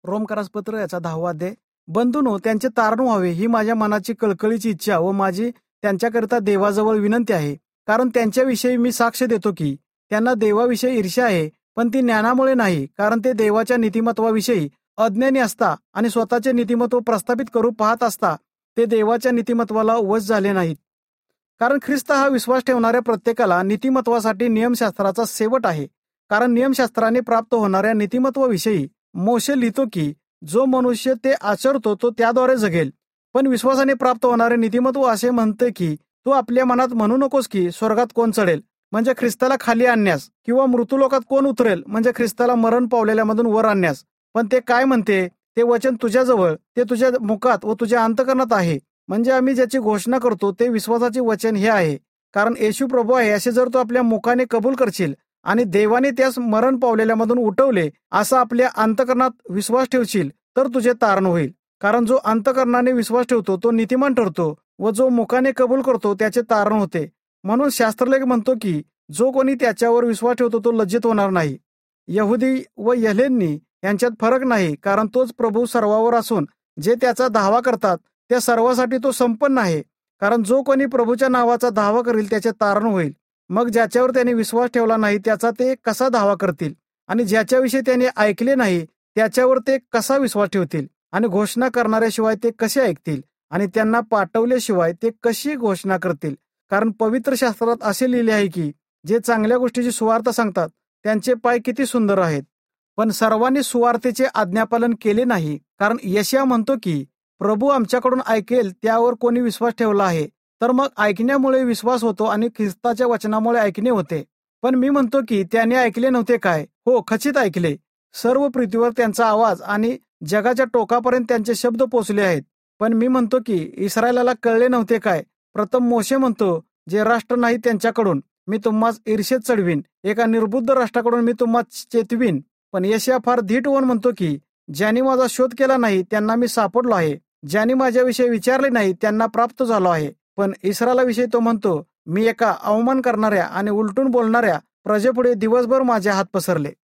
रोमकरासपत्र याचा 10वा अध्याय. बंधूनो, त्यांचे तारण व्हावे ही माझ्या मनाची कळकळीची इच्छा व माझी त्यांच्याकरिता देवाजवळ विनंती आहे. कारण त्यांच्याविषयी मी साक्ष देतो की त्यांना देवाविषयी ईर्ष्या आहे, पण ती ज्ञानामुळे नाही, कारण ते देवाच्या नीतिमत्वाविषयी अज्ञानी असता आणि स्वतःचे नीतिमत्व प्रस्थापित करू पाहत असता ते देवाच्या नीतिमत्वाला वश झाले नाहीत. कारण ख्रिस्त हा विश्वास ठेवणाऱ्या प्रत्येकाला नीतिमत्वासाठी नियमशास्त्राचा शेवट आहे. कारण नियमशास्त्राने प्राप्त होणाऱ्या नीतिमत्वाविषयी मोशे लिहितो की जो मनुष्य ते आचरतो तो त्याद्वारे जगेल. पण विश्वासाने प्राप्त होणारे नीतिमत्व असे म्हणते की तू आपल्या मनात म्हणू नकोस की स्वर्गात कोण चढेल म्हणजे ख्रिस्ताला खाली आणण्यास, किंवा मृत्यूलोकात कोण उतरेल म्हणजे ख्रिस्ताला मरण पावलेल्यामधून वर आणण्यास. पण ते काय म्हणते, ते वचन तुझ्याजवळ, ते तुझ्या मुखात व तुझ्या अंतःकरणात आहे. म्हणजे आम्ही ज्याची घोषणा करतो ते विश्वासाचे वचन हे आहे. कारण येशू प्रभू आहे असे जर तू आपल्या मुखाने कबूल करशील आणि देवाने त्यास मरण पावलेल्यामधून उठवले असा आपल्या अंतःकरणात विश्वास ठेवशील तर तुझे तारण होईल. कारण जो अंतःकरणाने विश्वास ठेवतो तो नीतिमान ठरतो व जो मुखाने कबूल करतो त्याचे तारण होते. म्हणून शास्त्रलेख म्हणतो की जो कोणी त्याच्यावर विश्वास ठेवतो तो लज्जित होणार नाही. यहुदी व यहेलेनी यांच्यात फरक नाही, कारण तोच प्रभू सर्वावर असून जे त्याचा धावा करतात त्या सर्वासाठी तो संपन्न आहे. कारण जो कोणी प्रभूच्या नावाचा धावा करील त्याचे तारण होईल. मग ज्याच्यावर त्यांनी विश्वास ठेवला नाही त्याचा ते कसा धावा करतील, आणि ज्याच्याविषयी त्यांनी ऐकले नाही त्याच्यावर ते कसा विश्वास ठेवतील, आणि घोषणा करणाऱ्याशिवाय ते कसे ऐकतील, आणि त्यांना पाठवल्याशिवाय ते कशी घोषणा करतील. कारण पवित्र शास्त्रात असे लिहिले आहे की जे चांगल्या गोष्टीची सुवार्ता सांगतात त्यांचे पाय किती सुंदर आहेत. पण सर्वांनी सुवार्तेचे आज्ञापालन केले नाही. कारण यशाया म्हणतो की प्रभू आमच्याकडून ऐकेल त्यावर कोणी विश्वास ठेवला आहे. तर मग ऐकण्यामुळे विश्वास होतो आणि ख्रिस्ताच्या वचनामुळे ऐकणे होते. पण मी म्हणतो की त्याने ऐकले नव्हते काय? हो, खचित ऐकले. सर्व पृथ्वीवर त्यांचा आवाज आणि जगाच्या टोकापर्यंत त्यांचे शब्द पोचले आहेत. पण मी म्हणतो की इस्रायलाला कळले नव्हते काय? प्रथम मोशे म्हणतो, जे राष्ट्र नाही त्यांच्याकडून मी तुम्हास ईर्षेत चढवीन, एका निर्बुद्ध राष्ट्राकडून मी तुम्हास चेतवीन. पण यशाया फार धीट होऊन म्हणतो की ज्यांनी माझा शोध केला नाही त्यांना मी सापडलो आहे, ज्यांनी माझ्याविषयी विचारले नाही त्यांना प्राप्त झालो आहे. पण इस्रायलाविषयी तो म्हणतो, मी एका अवमान करणाऱ्या आणि उलटून बोलणाऱ्या प्रजेपुढे दिवसभर माझे हात पसरले.